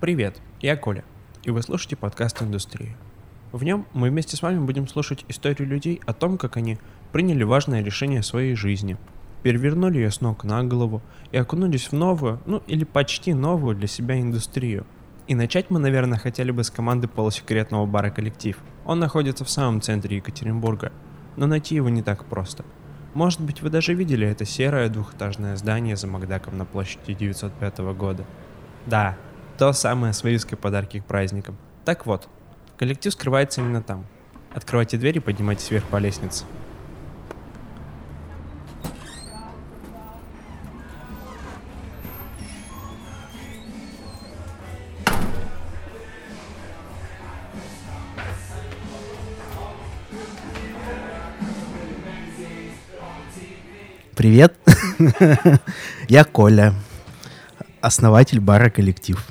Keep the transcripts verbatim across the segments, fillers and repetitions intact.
Привет, я Коля, и вы слушаете подкаст «Индустрия». В нем мы вместе с вами будем слушать историю людей о том, как они приняли важное решение в своей жизни, перевернули ее с ног на голову и окунулись в новую, ну или почти новую для себя индустрию. И начать мы, наверное, хотели бы с команды полусекретного бара «Коллектив». Он находится в самом центре Екатеринбурга, но найти его не так просто. Может быть, вы даже видели это серое двухэтажное здание за Макдаком на площади девятьсот пятого года. Да, то самое с вывеской «Подарки к праздникам». Так вот, «Коллектив» скрывается именно там. Открывайте дверь и поднимайтесь вверх по лестнице. Привет, я Коля, основатель бара «Коллектив».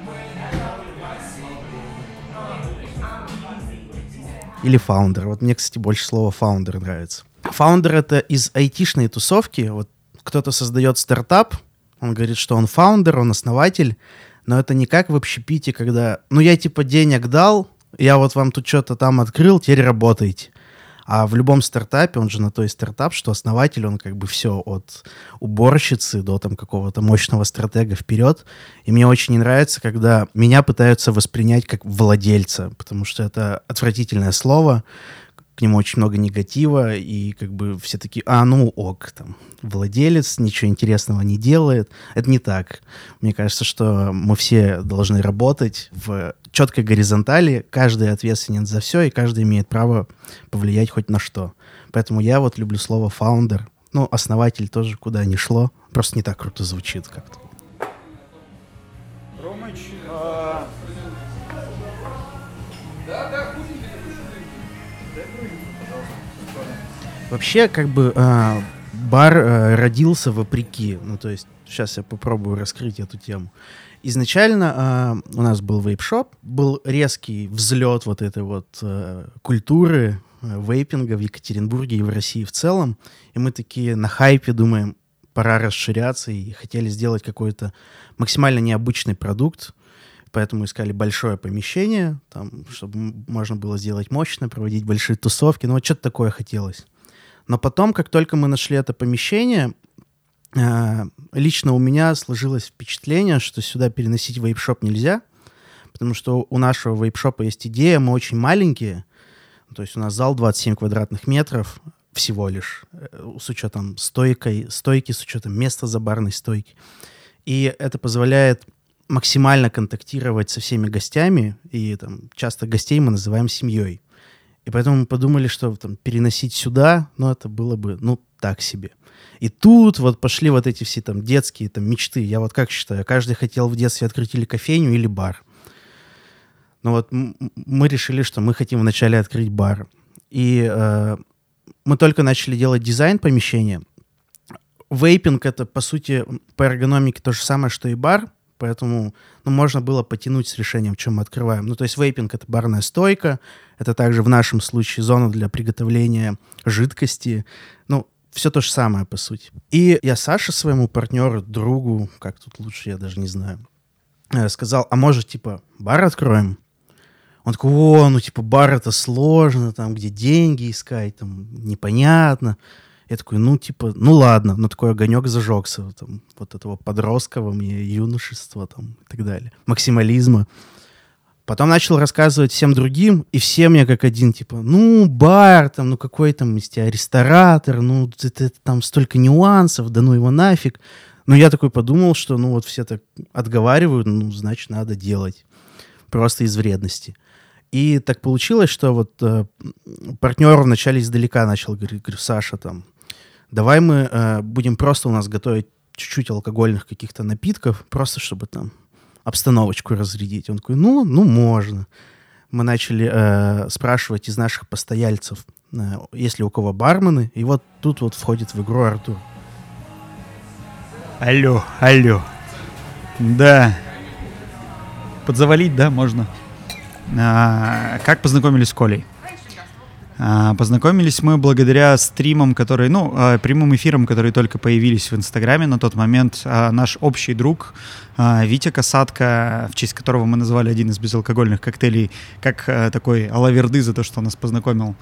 Или фаундер. Вот мне, кстати, больше слова фаундер нравится. Фаундер — это из айтишной тусовки. Вот кто-то создает стартап, он говорит, что он фаундер, он основатель, но это не как в общепите, когда, ну, я типа денег дал, я вот вам тут что-то там открыл, теперь работаете. А в любом стартапе, он же на то и стартап, что основатель, он как бы все от уборщицы до там какого-то мощного стратега вперед. И мне очень не нравится, когда меня пытаются воспринять как владельца, потому что это отвратительное слово, к нему очень много негатива, и как бы все такие, а, ну ок, там, владелец, ничего интересного не делает. Это не так. Мне кажется, что мы все должны работать в четкой горизонтали, каждый ответственен за все, и каждый имеет право повлиять хоть на что. Поэтому я вот люблю слово «фаундер». Ну, основатель тоже куда ни шло, просто не так круто звучит как-то. Ромыч, а... Вообще, как бы, э, бар э, родился вопреки. Ну, то есть, сейчас я попробую раскрыть эту тему. Изначально э, у нас был вейп-шоп, был резкий взлет вот этой вот э, культуры э, вейпинга в Екатеринбурге и в России в целом. И мы такие на хайпе думаем, пора расширяться, и хотели сделать какой-то максимально необычный продукт. Поэтому искали большое помещение, там, чтобы можно было сделать мощно, проводить большие тусовки. Ну, вот что-то такое хотелось. Но потом, как только мы нашли это помещение, э, лично у меня сложилось впечатление, что сюда переносить вейп-шоп нельзя, потому что у нашего вейп-шопа есть идея, мы очень маленькие, то есть у нас зал двадцать семь квадратных метров всего лишь, с учетом стойкой, стойки, с учетом места за барной стойки. И это позволяет максимально контактировать со всеми гостями, и там, часто гостей мы называем семьей. И поэтому мы подумали, что там, переносить сюда, ну, это было бы, ну, так себе. И тут вот пошли вот эти все там детские там мечты. Я вот как считаю, каждый хотел в детстве открыть или кофейню, или бар. Но вот м- мы решили, что мы хотим вначале открыть бар. И э, мы только начали делать дизайн помещения. Вейпинг — это, по сути, по эргономике то же самое, что и бар. Поэтому ну, можно было потянуть с решением, чем мы открываем. Ну, то есть вейпинг — это барная стойка, это также в нашем случае зона для приготовления жидкости. Ну, все то же самое, по сути. И я Саше, своему партнеру, другу, как тут лучше, я даже не знаю, сказал, а может, типа, бар откроем? Он такой, о, ну, типа, бар — это сложно, там, где деньги искать, там, непонятно. Я такой, ну, типа, ну, ладно. Но такой огонек зажегся. Там, вот этого подросткового мне юношества там, и так далее. Максимализма. Потом начал рассказывать всем другим, и все мне как один, типа, ну, бар, там, ну, какой там из тебя ресторатор, ну, это, это, там столько нюансов, да ну его нафиг. Но я такой подумал, что, ну, вот все так отговаривают, ну, значит, надо делать. Просто из вредности. И так получилось, что вот э, партнер вначале издалека начал говорить, говорю, Саша, там, давай мы э, будем просто у нас готовить чуть-чуть алкогольных каких-то напитков, просто чтобы там обстановочку разрядить. Он такой, ну, ну можно. Мы начали э, спрашивать из наших постояльцев, э, есть ли у кого бармены, и вот тут вот входит в игру Артур. Алло, алло. Да. Подзавалить, да, можно. А, как познакомились с Колей? А, познакомились мы благодаря стримам, которые, ну, а, прямым эфирам, которые только появились в Инстаграме на тот момент. А, наш общий друг а, Витя Касатка, в честь которого мы назвали один из безалкогольных коктейлей, как а, такой алаверды за то, что он нас познакомил.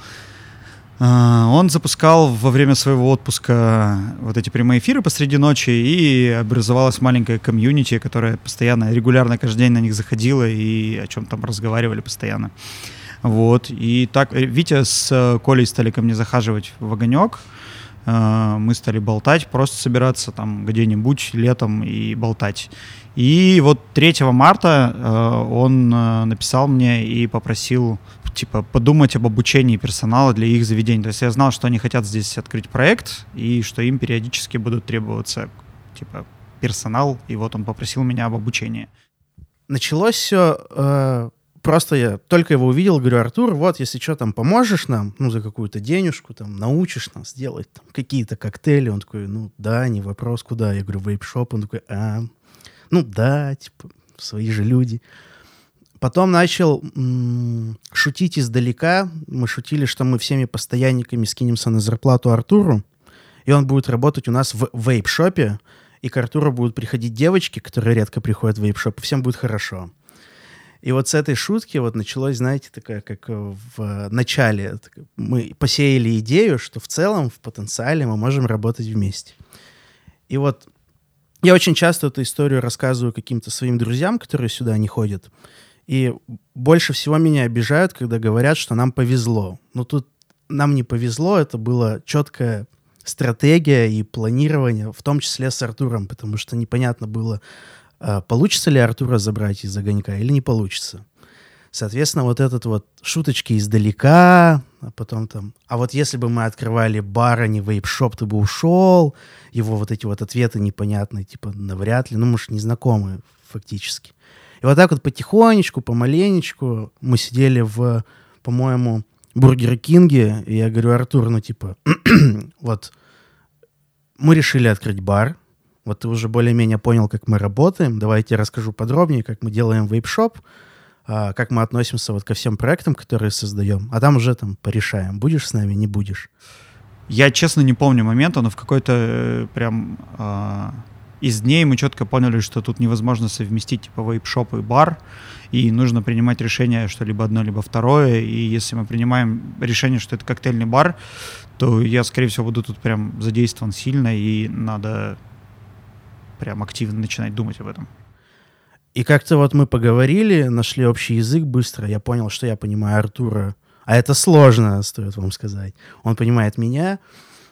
А, он запускал во время своего отпуска вот эти прямые эфиры посреди ночи, и образовалась маленькая комьюнити, которая постоянно, регулярно каждый день на них заходила и о чем там разговаривали постоянно. Вот, и так Витя с Колей стали ко мне захаживать в огонек, мы стали болтать, просто собираться там где-нибудь летом и болтать. И вот третьего марта он написал мне и попросил, типа, подумать об обучении персонала для их заведений. То есть я знал, что они хотят здесь открыть проект, и что им периодически будут требоваться, типа, персонал, и вот он попросил меня об обучении. Началось все... Э... Просто я только его увидел, говорю: Артур, вот, если что, там, поможешь нам, ну, за какую-то денежку, там, научишь нас делать там какие-то коктейли. Он такой: ну, да, не вопрос, куда? Я говорю: вейп-шоп. Он такой: а, ну, да, типа, свои же люди. Потом начал м- шутить издалека. Мы шутили, что мы всеми постоянниками скинемся на зарплату Артуру, и он будет работать у нас в вейп-шопе, и к Артуру будут приходить девочки, которые редко приходят в вейп-шоп, и всем будет хорошо. И вот с этой шутки вот началось, знаете, такая, как в начале. Мы посеяли идею, что в целом, в потенциале мы можем работать вместе. И вот я очень часто эту историю рассказываю каким-то своим друзьям, которые сюда не ходят. И больше всего меня обижают, когда говорят, что нам повезло. Но тут нам не повезло, это была четкая стратегия и планирование, в том числе с Артуром, потому что непонятно было, получится ли Артура забрать из огонька или не получится. Соответственно, вот этот вот шуточки издалека, а потом там, а вот если бы мы открывали бар, а не вейп-шоп, ты бы ушел, его вот эти вот ответы непонятные, типа, навряд ли, ну, мы же не знакомы фактически. И вот так вот потихонечку, помаленечку мы сидели в, по-моему, Бургер Кинге, и я говорю: Артур, ну, типа, вот мы решили открыть бар. Вот ты уже более-менее понял, как мы работаем. Давай я тебе расскажу подробнее, как мы делаем вейп-шоп, а, как мы относимся вот ко всем проектам, которые создаем. А там уже там порешаем, будешь с нами, не будешь. Я, честно, не помню момента, но в какой-то э, прям э, из дней мы четко поняли, что тут невозможно совместить типа вейп-шоп и бар, и нужно принимать решение, что либо одно, либо второе. И если мы принимаем решение, что это коктейльный бар, то я, скорее всего, буду тут прям задействован сильно, и надо... прям активно начинать думать об этом. И как-то вот мы поговорили, нашли общий язык быстро. Я понял, что я понимаю Артура. А это сложно, стоит вам сказать. Он понимает меня.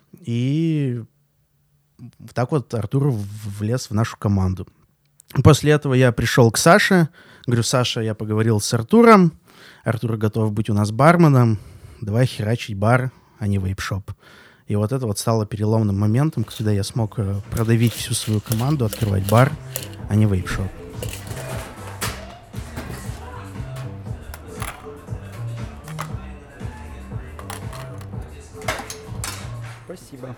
И так вот Артур влез в нашу команду. После этого я пришел к Саше. Говорю: Саша, я поговорил с Артуром. Артур готов быть у нас барменом. Давай херачить бар, а не вейп-шоп. И вот это вот стало переломным моментом, когда я смог продавить всю свою команду, открывать бар, а не вейп-шоп. Спасибо.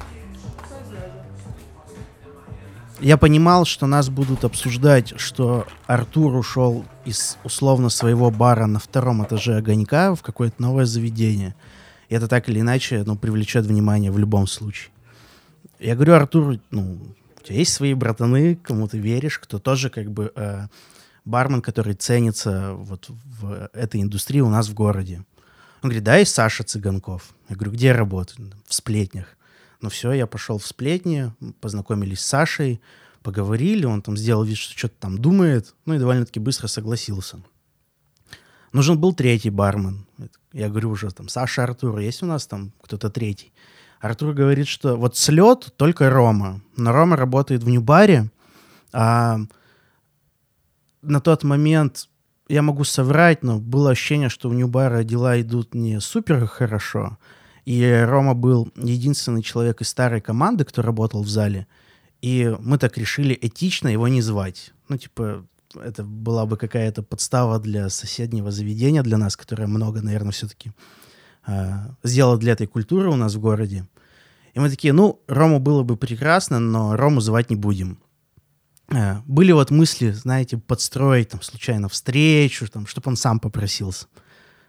Я понимал, что нас будут обсуждать, что Артур ушел из условно своего бара на втором этаже огонька в какое-то новое заведение. И это так или иначе, ну, привлечет внимание в любом случае. Я говорю: Артур, ну, у тебя есть свои братаны, кому ты веришь, кто тоже как бы э, бармен, который ценится вот в этой индустрии у нас в городе. Он говорит: да, есть Саша Цыганков. Я говорю: где работает? В Сплетнях. Ну все, я пошел в Сплетни, познакомились с Сашей, поговорили, он там сделал вид, что что-то там думает, ну и довольно-таки быстро согласился. Нужен был третий бармен. Я говорю уже там: Саша, Артур, есть у нас там кто-то третий? Артур говорит, что вот слет только Рома. Но Рома работает в Нью-баре. А на тот момент, я могу соврать, но было ощущение, что в Нью-бара дела идут не супер хорошо. И Рома был единственный человек из старой команды, кто работал в зале. И мы так решили этично его не звать. Ну, типа... это была бы какая-то подстава для соседнего заведения, для нас, которое много, наверное, все-таки э, сделало для этой культуры у нас в городе. И мы такие: ну, Рому было бы прекрасно, но Рому звать не будем. Э, были вот мысли, знаете, подстроить там случайно встречу, там, чтобы он сам попросился.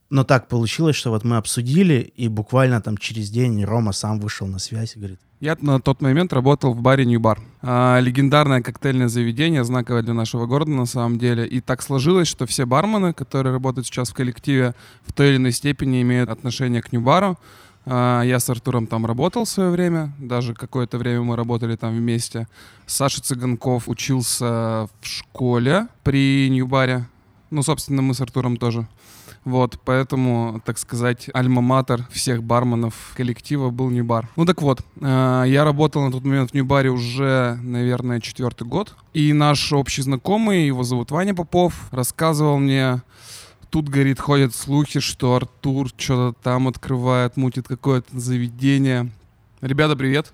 Но так получилось, что вот мы обсудили, и буквально там через день Рома сам вышел на связь и говорит: я на тот момент работал в баре New Bar. А, легендарное коктейльное заведение, знаковое для нашего города на самом деле. И так сложилось, что все бармены, которые работают сейчас в коллективе, в той или иной степени имеют отношение к New Bar. А, я с Артуром там работал в свое время, даже какое-то время мы работали там вместе. Саша Цыганков учился в школе при New Bar. Ну, собственно, мы с Артуром тоже. Вот, поэтому, так сказать, альма-матер всех барменов коллектива был New Bar. Ну так вот, э, я работал на тот момент в New Bar уже, наверное, четвертый год. И наш общий знакомый, его зовут Ваня Попов, рассказывал мне, тут, говорит, ходят слухи, что Артур что-то там открывает, мутит какое-то заведение. Ребята, привет!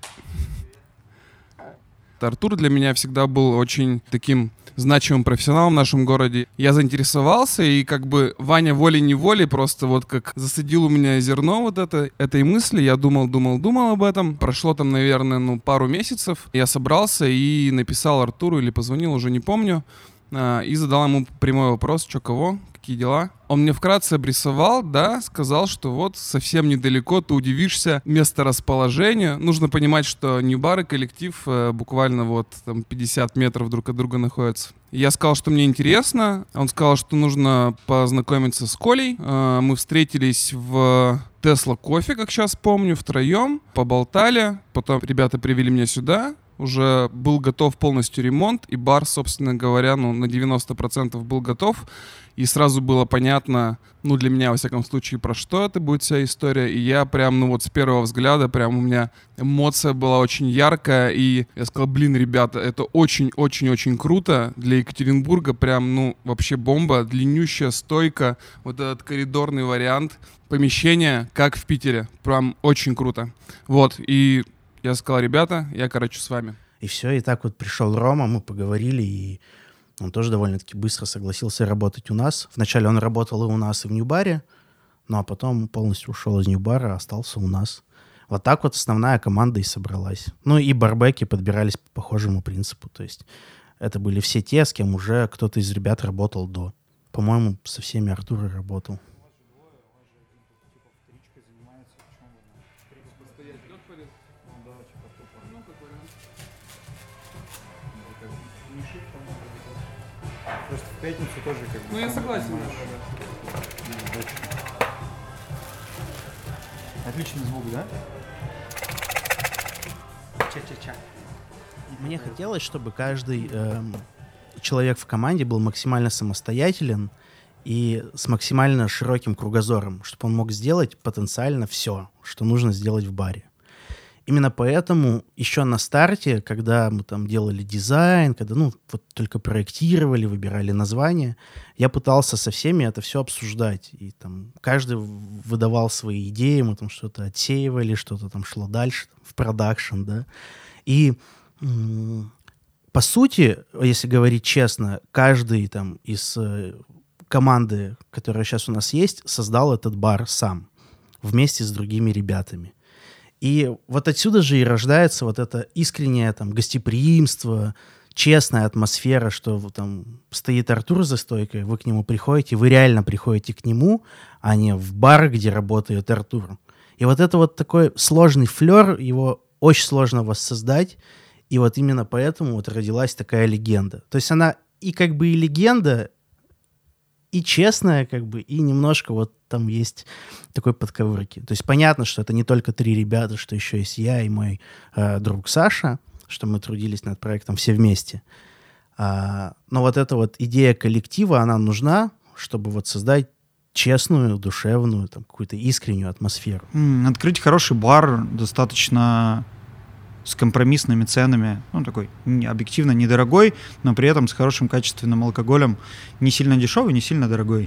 Артур для меня всегда был очень таким значимым профессионалом в нашем городе. Я заинтересовался, и как бы Ваня волей-неволей просто вот как засадил у меня зерно вот это, этой мысли. Я думал, думал, думал об этом. Прошло там, наверное, ну, пару месяцев. Я собрался и написал Артуру или позвонил, уже не помню, и задал ему прямой вопрос: что, кого, какие дела. Он мне вкратце обрисовал, да, сказал, что вот совсем недалеко, ты удивишься месторасположению. Нужно понимать, что New Bar и коллектив э, буквально вот там пятьдесят метров друг от друга находятся. Я сказал, что мне интересно. Он сказал, что нужно познакомиться с Колей. Э, мы встретились в Tesla Coffee, как сейчас помню, втроем, поболтали. Потом ребята привели меня сюда. Уже был готов полностью ремонт, и бар, собственно говоря, ну, на девяносто процентов был готов. И сразу было понятно, ну, для меня, во всяком случае, про что это будет вся история. И я прям, ну, вот с первого взгляда, прям у меня эмоция была очень яркая. И я сказал: блин, ребята, это очень-очень-очень круто. Для Екатеринбурга прям, ну, вообще бомба. Длиннющая стойка, вот этот коридорный вариант помещения, как в Питере. Прям очень круто. Вот, и я сказал: ребята, я, короче, с вами. И все, и так вот пришел Рома, мы поговорили, и он тоже довольно-таки быстро согласился работать у нас. Вначале он работал и у нас, и в New Bar, ну а потом полностью ушел из New Bar, остался у нас. Вот так вот основная команда и собралась. Ну и барбеки подбирались по похожему принципу. То есть это были все те, с кем уже кто-то из ребят работал до. По-моему, со всеми Артур работал. Просто в пятницу тоже как бы... Ну, я согласен. Отличный звук, да? Ча-ча-ча. Мне хотелось, чтобы каждый э, человек в команде был максимально самостоятелен и с максимально широким кругозором, чтобы он мог сделать потенциально все, что нужно сделать в баре. Именно поэтому еще на старте, когда мы там делали дизайн, когда, ну, вот только проектировали, выбирали название, я пытался со всеми это все обсуждать. И там каждый выдавал свои идеи, мы там что-то отсеивали, что-то там шло дальше, там, в продакшн, да. И м- по сути, если говорить честно, каждый там из э, команды, которая сейчас у нас есть, создал этот бар сам, вместе с другими ребятами. И вот отсюда же и рождается вот это искреннее там гостеприимство, честная атмосфера, что там стоит Артур за стойкой, вы к нему приходите, вы реально приходите к нему, а не в бар, где работает Артур. И вот это вот такой сложный флер, его очень сложно воссоздать, и вот именно поэтому вот родилась такая легенда. То есть она и как бы и легенда, и честная, как бы, и немножко вот там есть такой подковырки. То есть понятно, что это не только три ребята, что еще есть я и мой э, друг Саша, что мы трудились над проектом все вместе. А, но вот эта вот идея коллектива, она нужна, чтобы вот создать честную, душевную, там, какую-то искреннюю атмосферу. М, Открыть хороший бар достаточно с компромиссными ценами, ну, такой не- объективно недорогой, но при этом с хорошим качественным алкоголем, не сильно дешевый, не сильно дорогой,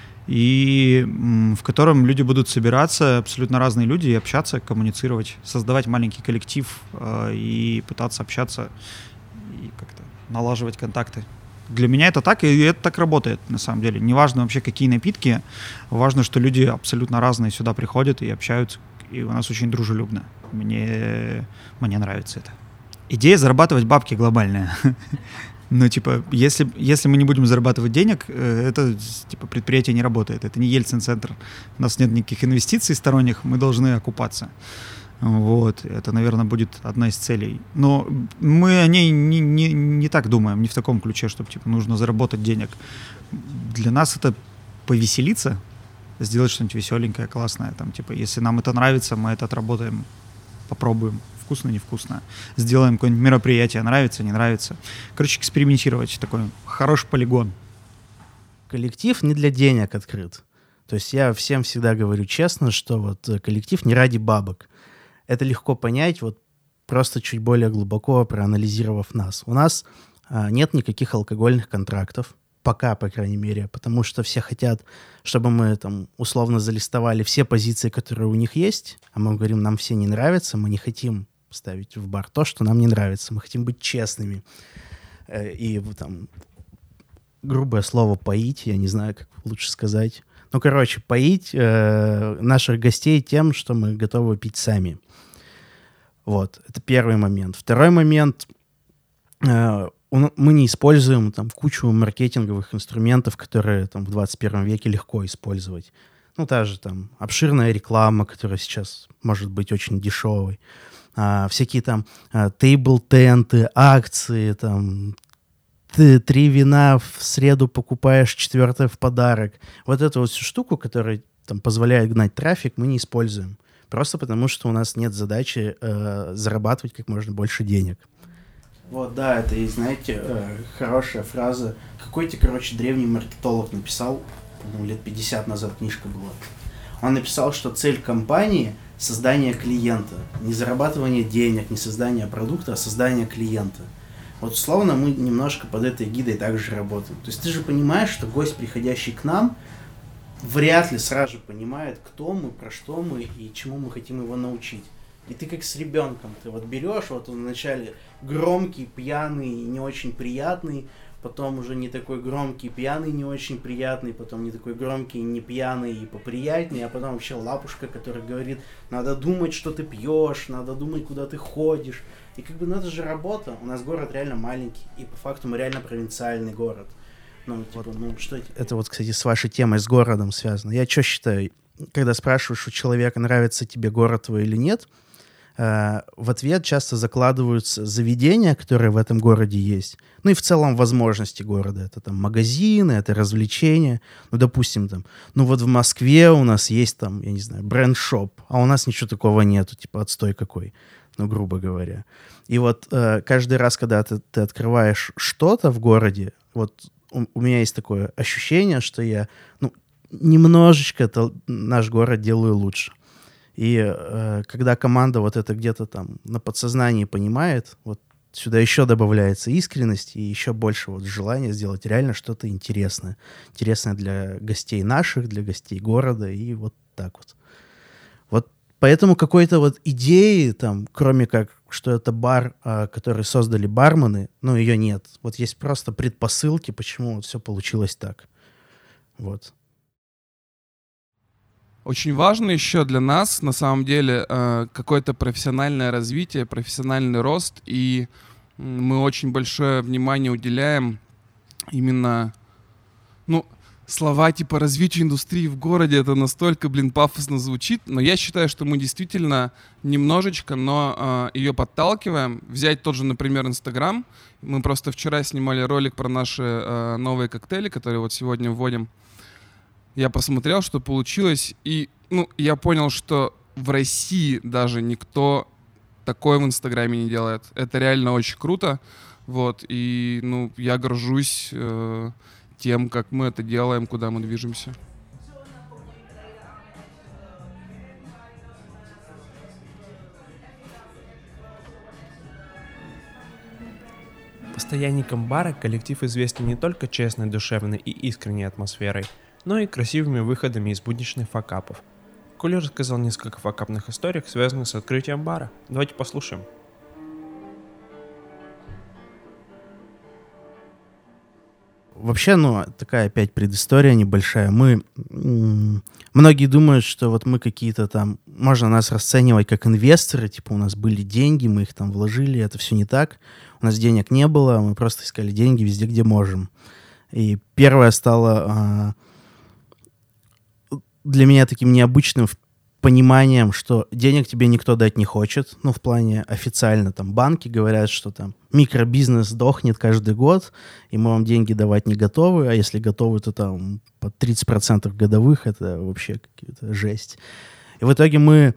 и м, в котором люди будут собираться, абсолютно разные люди, и общаться, коммуницировать, создавать маленький коллектив э, и пытаться общаться и как-то налаживать контакты. Для меня это так, и это так работает, на самом деле. Неважно вообще, какие напитки, важно, что люди абсолютно разные сюда приходят и общаются, и у нас очень дружелюбно. Мне, мне нравится это. Идея зарабатывать бабки глобальная. Ну, типа, если, если мы не будем зарабатывать денег, это, типа, предприятие не работает. Это не Ельцин-центр. У нас нет никаких инвестиций сторонних, мы должны окупаться. Вот, это, наверное, будет одна из целей. Но мы о ней не, не, не так думаем, не в таком ключе, чтобы, типа, нужно заработать денег. Для нас это повеселиться, сделать что-нибудь веселенькое, классное. Там, типа, если нам это нравится, мы это отработаем, попробуем. Вкусно, невкусно. Сделаем какое-нибудь мероприятие, нравится, не нравится. Короче, экспериментировать. Такой хороший полигон. Коллектив не для денег открыт. То есть я всем всегда говорю честно, что вот коллектив не ради бабок. Это легко понять, вот просто чуть более глубоко проанализировав нас. У нас а, нет никаких алкогольных контрактов. Пока, по крайней мере. Потому что все хотят, чтобы мы там условно залистовали все позиции, которые у них есть. А мы говорим, нам все не нравятся, мы не хотим ставить в бар то, что нам не нравится. Мы хотим быть честными. И там грубое слово «поить», я не знаю, как лучше сказать. Ну, короче, поить э, наших гостей тем, что мы готовы пить сами. Вот, это первый момент. Второй момент. Э, мы не используем там кучу маркетинговых инструментов, которые там в двадцать первом веке легко использовать. Ну, та же там обширная реклама, которая сейчас может быть очень дешевой. А, всякие там тейбл-тенты, акции, там, ты три вина в среду покупаешь, четвертое в подарок. Вот эту вот всю штуку, которая там позволяет гнать трафик, мы не используем. Просто потому, что у нас нет задачи э, зарабатывать как можно больше денег. Вот, да, это, и знаете, э, хорошая фраза. Какой-то, короче, древний маркетолог написал, по-моему, лет пятьдесят назад книжка была. Он написал, что цель компании — создание клиента. Не зарабатывание денег, не создание продукта, а создание клиента. Вот, условно, мы немножко под этой гидой также работаем. То есть ты же понимаешь, что гость, приходящий к нам, вряд ли сразу же понимает, кто мы, про что мы и чему мы хотим его научить. И ты как с ребенком. Ты вот берешь, вот он вначале громкий, пьяный, не очень приятный, потом уже не такой громкий, пьяный, не очень приятный, потом не такой громкий, не пьяный и поприятнее, а потом вообще лапушка, которая говорит, надо думать, что ты пьешь, надо думать, куда ты ходишь. И как бы, ну это же работа. У нас город реально маленький, и по факту мы реально провинциальный город. Ну, типа, ну что это? Это вот, кстати, с вашей темой, с городом связано. Я что считаю, когда спрашиваешь у человека, нравится тебе город твой или нет, э, в ответ часто закладываются заведения, которые в этом городе есть. Ну и в целом возможности города. Это там магазины, это развлечения. Ну, допустим, там, ну вот в Москве у нас есть там, я не знаю, бренд-шоп, а у нас ничего такого нету, типа отстой какой, ну, грубо говоря. И вот э, каждый раз, когда ты, ты открываешь что-то в городе, вот у, у меня есть такое ощущение, что я, ну, немножечко это, наш город делаю лучше. И э, когда команда вот это где-то там на подсознании понимает, вот сюда еще добавляется искренность и еще больше вот желания сделать реально что-то интересное. Интересное для гостей наших, для гостей города и вот так вот. Вот поэтому какой-то вот идеи там, кроме как, что это бар, э, который создали бармены, ну, ее нет. Вот есть просто предпосылки, почему вот все получилось так. Вот. Очень важно еще для нас, на самом деле, какое-то профессиональное развитие, профессиональный рост, и мы очень большое внимание уделяем именно, ну, слова типа развитию индустрии в городе, это настолько, блин, пафосно звучит, но я считаю, что мы действительно немножечко, но ее подталкиваем. Взять тот же, например, Инстаграм. Мы просто вчера снимали ролик про наши новые коктейли, которые вот сегодня вводим. Я посмотрел, что получилось, и ну, я понял, что в России даже никто такое в Инстаграме не делает. Это реально очень круто. Вот, и ну, я горжусь э, тем, как мы это делаем, куда мы движемся. Постоянникам бара коллектив известен не только честной, душевной и искренней атмосферой, но и красивыми выходами из будничных факапов. Коля рассказал несколько факапных историй, связанных с открытием бара. Давайте послушаем. вообще, ну, такая опять предыстория небольшая. Мы... М- многие думают, что вот мы какие-то там... Можно нас расценивать как инвесторы, типа у нас были деньги, мы их там вложили, это все не так. У нас денег не было, мы просто искали деньги везде, где можем. И первое стало э, для меня таким необычным пониманием, что денег тебе никто дать не хочет. Ну, в плане официально там банки говорят, что там микробизнес дохнет каждый год, и мы вам деньги давать не готовы, а если готовы, то там по тридцать процентов годовых, это вообще какая-то жесть. И в итоге мы...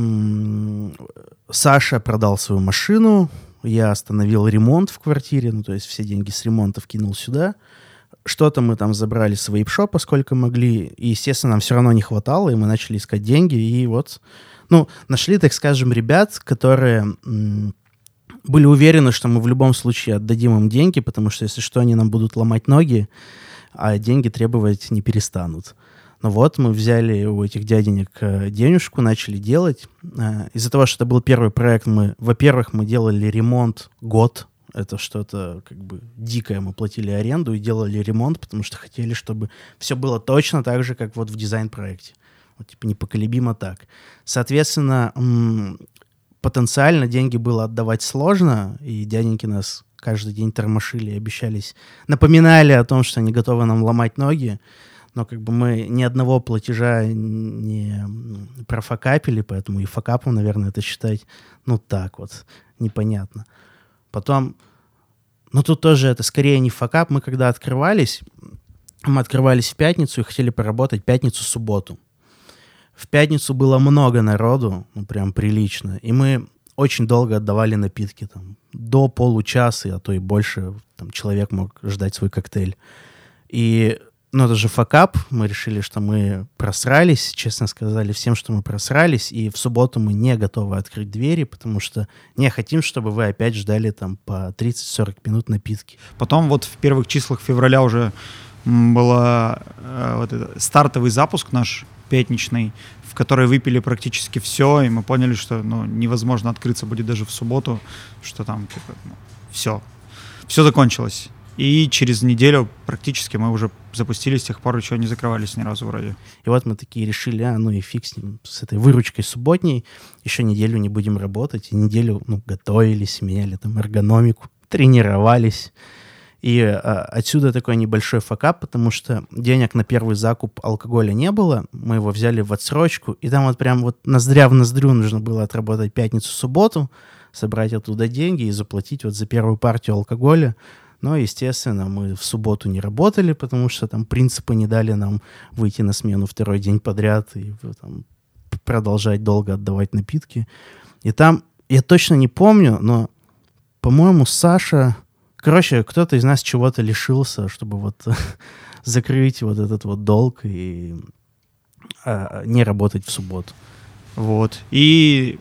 М- Саша продал свою машину, я остановил ремонт в квартире, ну, то есть все деньги с ремонта вкинул сюда. Что-то мы там забрали с вейп-шопа, сколько могли. И, естественно, нам все равно не хватало, и мы начали искать деньги. И вот, ну, нашли, так скажем, ребят, которые м- были уверены, что мы в любом случае отдадим им деньги, потому что, если что, они нам будут ломать ноги, а деньги требовать не перестанут. Ну вот, мы взяли у этих дяденек денежку, начали делать. Из-за того, что это был первый проект, мы, во-первых, мы делали ремонт год. Это что-то как бы дикое. Мы платили аренду и делали ремонт, потому что хотели, чтобы все было точно так же, как вот в дизайн-проекте. Вот, типа непоколебимо так. Соответственно, м- потенциально деньги было отдавать сложно, и дяденьки нас каждый день тормошили и обещались, напоминали о том, что они готовы нам ломать ноги. Но как бы мы ни одного платежа не профакапили, поэтому и факапом, наверное, это считать, ну так вот, непонятно. Потом, ну тут тоже это скорее не факап. Мы когда открывались, мы открывались в пятницу и хотели поработать пятницу-субботу. В пятницу было много народу, ну прям прилично, и мы очень долго отдавали напитки, там, до получаса, а то и больше, там, человек мог ждать свой коктейль. И, ну это же факап, мы решили, что мы просрались, честно сказали всем, что мы просрались, и в субботу мы не готовы открыть двери, потому что не хотим, чтобы вы опять ждали там по тридцать-сорок минут напитки. Потом вот в первых числах февраля уже был э, вот это, стартовый запуск наш пятничный, в который выпили практически все, и мы поняли, что ну, невозможно открыться будет даже в субботу, что там типа, ну, все, все закончилось. И через неделю практически мы уже запустились, с тех пор еще не закрывались ни разу вроде. И вот мы такие решили, а, ну и фиг с ним, с этой выручкой субботней, еще неделю не будем работать, и неделю, ну, готовились, меняли там эргономику, тренировались. И а, отсюда такой небольшой факап, потому что денег на первый закуп алкоголя не было, мы его взяли в отсрочку, и там вот прям вот ноздря в ноздрю нужно было отработать пятницу-субботу, собрать оттуда деньги и заплатить вот за первую партию алкоголя. Но, естественно, мы в субботу не работали, потому что там принципы не дали нам выйти на смену второй день подряд и там, продолжать долго отдавать напитки. И там, я точно не помню, но, по-моему, Саша... Короче, кто-то из нас чего-то лишился, чтобы вот закрыть вот этот вот долг и а, не работать в субботу. Вот. И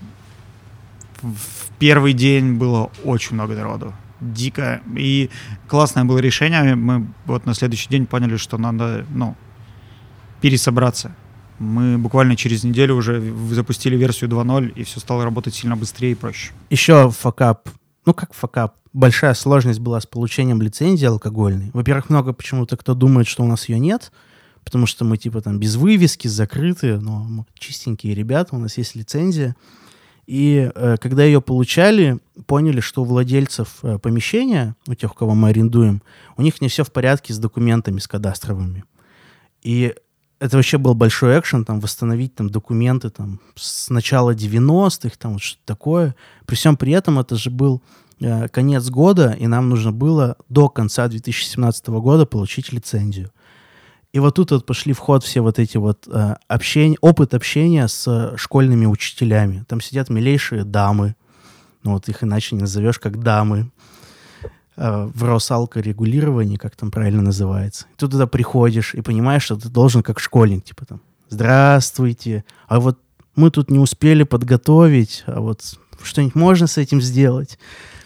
в первый день было очень много народу. Дико. И классное было решение. Мы вот на следующий день поняли, что надо, ну, пересобраться. Мы буквально через неделю уже запустили версию два ноль, и все стало работать сильно быстрее и проще. Еще факап. Ну, как факап? Большая сложность была с получением лицензии алкогольной. Во-первых, много почему-то кто думает, что у нас ее нет, потому что мы типа там без вывески, закрытые, но мы чистенькие ребята, у нас есть лицензия. И э, когда ее получали, поняли, что у владельцев э, помещения, у тех, кого мы арендуем, у них не все в порядке с документами, с кадастровыми. И это вообще был большой экшен, там, восстановить там, документы там, с начала девяностых, там, вот что-то такое. При всем при этом это же был э, конец года, и нам нужно было до конца две тысячи семнадцатого года получить лицензию. И вот тут вот пошли в ход все вот эти вот э, общения, опыт общения с э, школьными учителями. Там сидят милейшие дамы, ну вот их иначе не назовешь, как дамы, э, в Росалкорегулировании, как там правильно называется. И ты туда приходишь и понимаешь, что ты должен как школьник, типа там, здравствуйте, а вот мы тут не успели подготовить, а вот что-нибудь можно с этим сделать?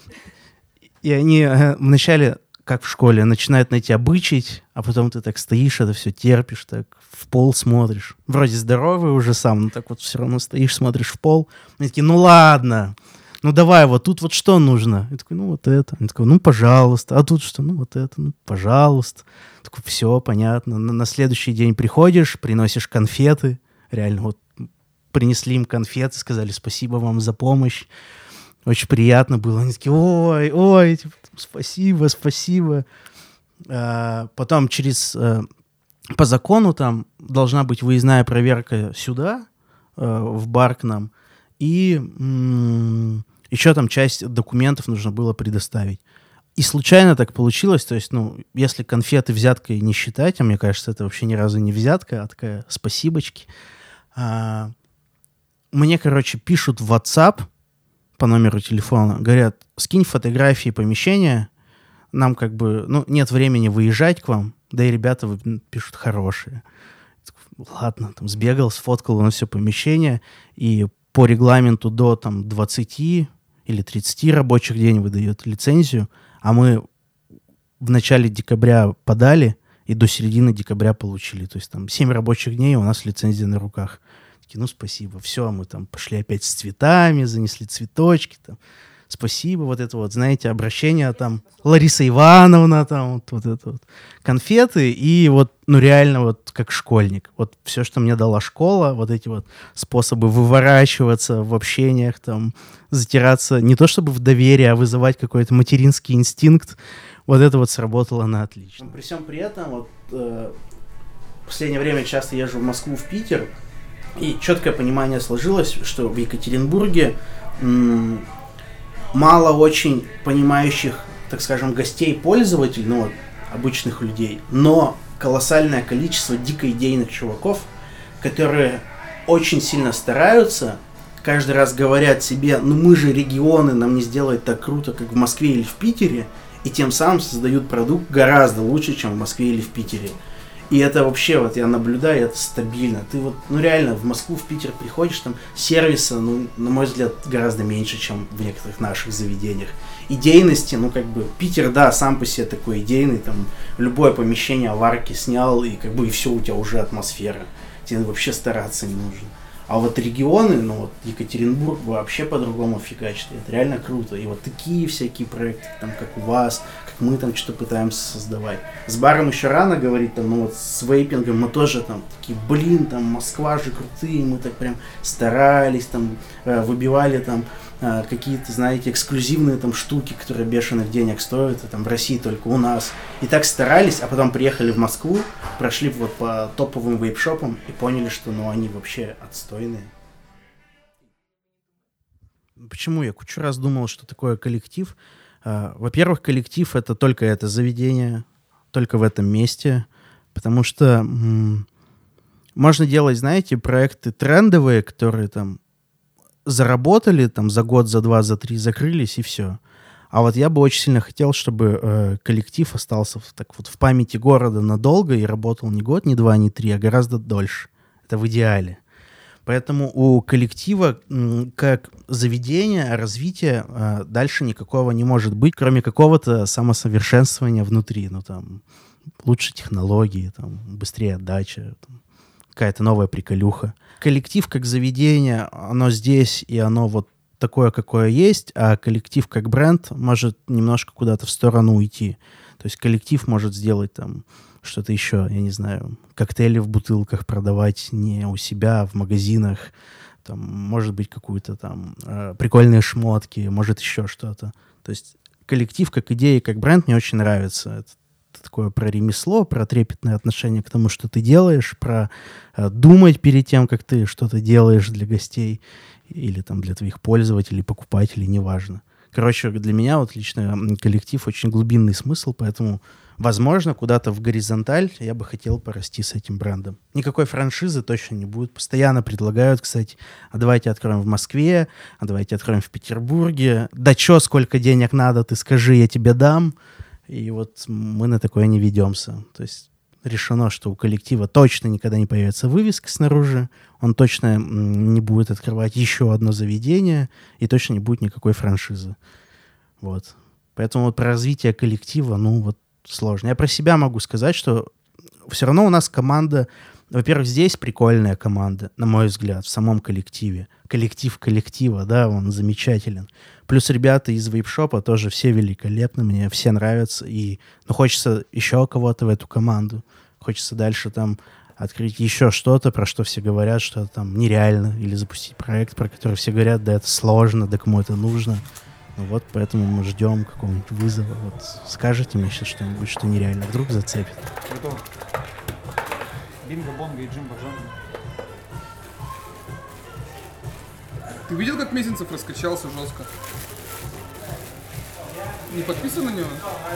И они э, вначале... как в школе, начинают на тебя бычить, а потом ты так стоишь, это все терпишь, так в пол смотришь. Вроде здоровый уже сам, но так вот все равно стоишь, смотришь в пол. Они такие, ну ладно, ну давай, вот тут вот что нужно? Я такой, ну вот это. Он такой, ну пожалуйста. А тут что? Ну вот это, ну пожалуйста. Я такой, все, понятно. На, на следующий день приходишь, приносишь конфеты. Реально, вот принесли им конфеты, сказали спасибо вам за помощь. Очень приятно было. Они такие, ой, ой, типа, спасибо, спасибо. А, потом через... По закону там должна быть выездная проверка сюда, э, в бар к нам, и м- еще там часть документов нужно было предоставить. И случайно так получилось, то есть, ну, если конфеты взяткой не считать, а мне кажется, это вообще ни разу не взятка, а такая спасибочки, а, мне, короче, пишут в WhatsApp по номеру телефона, говорят, скинь фотографии помещения, нам как бы, ну, нет времени выезжать к вам, да и ребята пишут хорошие. Ладно, там сбегал, сфоткал на все помещение, и по регламенту до там двадцати или тридцати рабочих дней выдает лицензию, а мы в начале декабря подали, и до середины декабря получили. То есть там семь рабочих дней, у нас лицензия на руках. Такие, ну, спасибо. Все, мы там пошли опять с цветами, занесли цветочки там. Спасибо, вот это вот, знаете, обращение там, Лариса Ивановна, там, вот, вот это вот, конфеты, и вот, ну, реально вот как школьник. Вот все, что мне дала школа, вот эти вот способы выворачиваться в общениях, там, затираться, не то чтобы в доверие, а вызывать какой-то материнский инстинкт, вот это вот сработало на отлично. При всем при этом, вот, э, в последнее время часто езжу в Москву, в Питер, и четкое понимание сложилось, что в Екатеринбурге м- мало очень понимающих, так скажем, гостей, пользователей, ну, обычных людей, но колоссальное количество дико идейных чуваков, которые очень сильно стараются, каждый раз говорят себе, ну мы же регионы, нам не сделать так круто, как в Москве или в Питере, и тем самым создают продукт гораздо лучше, чем в Москве или в Питере. И это вообще, вот я наблюдаю, это стабильно. Ты вот, ну реально, в Москву, в Питер приходишь, там сервиса, ну, на мой взгляд, гораздо меньше, чем в некоторых наших заведениях. Идейности, ну как бы, Питер, да, сам по себе такой идейный, там, любое помещение аварки снял, и как бы, и все, у тебя уже атмосфера. Тебе вообще стараться не нужно. А вот регионы, ну вот Екатеринбург вообще по-другому фигачит. Это реально круто. И вот такие всякие проекты, там, как у вас, как мы там что-то пытаемся создавать. С баром еще рано говорить, там, ну вот с вейпингом мы тоже там такие, блин, там Москва же крутые, мы так прям старались, там, выбивали там какие-то, знаете, эксклюзивные там штуки, которые бешеных денег стоят, а там в России только у нас. И так старались, а потом приехали в Москву, прошли вот по топовым вейп-шопам и поняли, что ну они вообще отстойные. Почему я кучу раз думал, что такое коллектив? Во-первых, коллектив — это только это заведение, только в этом месте, потому что м- можно делать, знаете, проекты трендовые, которые там заработали там за год, за два, за три, закрылись и все. А вот я бы очень сильно хотел, чтобы э, коллектив остался в, так вот в памяти города надолго и работал не год, не два, не три, а гораздо дольше. Это в идеале. Поэтому у коллектива м, как заведения, развития э, дальше никакого не может быть, кроме какого-то самосовершенствования внутри. Ну там лучше технологии, там, быстрее отдача, там, какая-то новая приколюха. Коллектив как заведение, оно здесь, и оно вот такое, какое есть, а коллектив как бренд может немножко куда-то в сторону уйти. То есть коллектив может сделать там что-то еще, я не знаю, коктейли в бутылках продавать не у себя, а в магазинах, там, может быть, какую-то там э, прикольные шмотки, может еще что-то. То есть коллектив как идея, как бренд мне очень нравится. Это такое про ремесло, про трепетное отношение к тому, что ты делаешь, про э, думать перед тем, как ты что-то делаешь для гостей или там для твоих пользователей, покупателей, неважно. Короче, для меня вот лично коллектив очень глубинный смысл, поэтому, возможно, куда-то в горизонталь я бы хотел порасти с этим брендом. Никакой франшизы точно не будет. Постоянно предлагают, кстати, а давайте откроем в Москве, а давайте откроем в Петербурге. Да чё, сколько денег надо, ты скажи, я тебе дам. И вот мы на такое не ведемся. То есть решено, что у коллектива точно никогда не появится вывеска снаружи, он точно не будет открывать еще одно заведение, и точно не будет никакой франшизы. Вот. Поэтому вот про развитие коллектива, ну вот, сложно. Я про себя могу сказать, что все равно у нас команда Во-первых, здесь прикольная команда, на мой взгляд, в самом коллективе. Коллектив коллектива, да, он замечателен. Плюс ребята из вейпшопа тоже все великолепны, мне все нравятся. И ну, хочется еще кого-то в эту команду. Хочется дальше там открыть еще что-то, про что все говорят, что это там нереально. Или запустить проект, про который все говорят, да это сложно, да кому это нужно. Ну вот, поэтому мы ждем какого-нибудь вызова. Вот скажите мне сейчас что-нибудь, что нереально. Вдруг зацепит. Готово. Бинго, бонго и джимбо джонго. Ты видел, как Мезенцев раскачался жестко? Не подписан на него?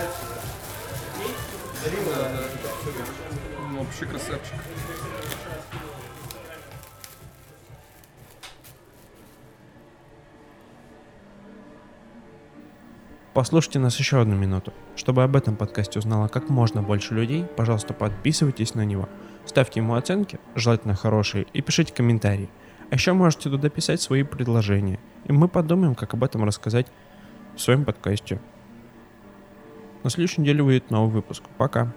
Да, да. Ну, вообще красавчик. Послушайте нас еще одну минуту. Чтобы об этом подкасте узнало как можно больше людей, пожалуйста, подписывайтесь на него, ставьте ему оценки, желательно хорошие, и пишите комментарии. А еще можете туда писать свои предложения, и мы подумаем, как об этом рассказать в своем подкасте. На следующей неделе выйдет новый выпуск. Пока!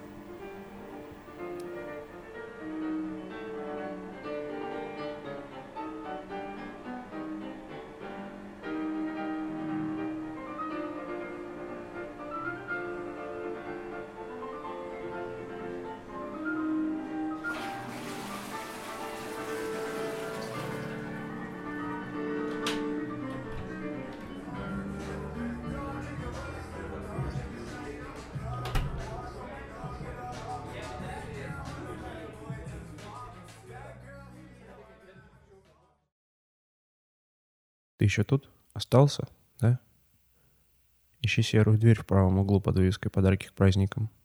Ты еще тут? Остался? Да? Ищи серую дверь в правом углу под вывеской «Подарки к праздникам».